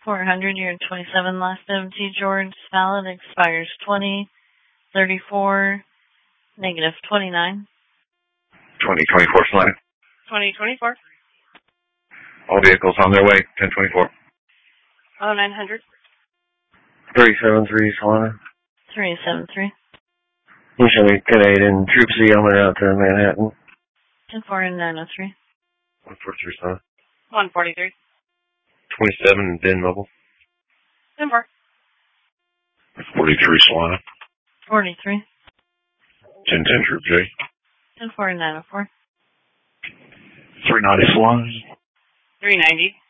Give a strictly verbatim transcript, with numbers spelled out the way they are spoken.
four hundred, you're twenty-seven, last M T George, valid, expires twenty thirty-four, negative twenty-nine. twenty twenty-four Salina. twenty twenty-four. All vehicles on their way, ten twenty-four. Oh, nine hundred. three seven three Salina. three seven three. You show me Canadian Troop C on out to Manhattan. ten four and nine oh three. one forty-three Salina. one forty-three. twenty-seven Ben Mobile. ten four. forty-three Salina. forty-three. ten ten Troop J. ten four and nine oh four. three ninety Salina. three ninety.